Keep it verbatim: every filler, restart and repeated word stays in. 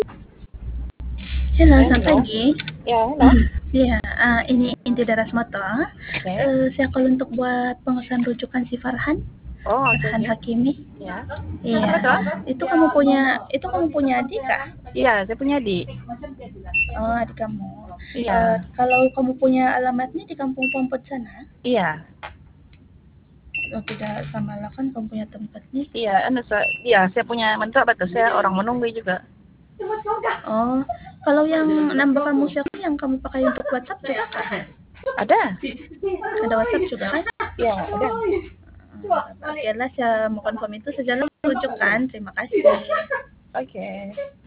Halo, Ya, selamat halo. pagi. Ya, halo. Iya, eee, ini Inti Darasmata. Oke. Eee, saya call untuk buat pemesan rujukan si Farhan, Oh, oke Farhan oke. Hakimi. Ya. Iya, Kenapa tuh? itu kamu punya itu kamu punya adik kah? Iya, saya punya adik. Oh, adik kamu. Eee, Iya. kalau kamu punya alamatnya di Kampung Pompot sana? Iya. Oh, tidak samalah kan kamu punya tempatnya. Iya, anu sa iya, saya punya mentok apa tuh? Saya orang menunggu juga. Oh, kalau yang nambah kamu siapa yang kamu pakai untuk WhatsApp juga kah? Ada? Ada WhatsApp juga kan? Iya, ada. Oke lah, saya mau confirm itu sajalah rujukan. Terima kasih. Oke.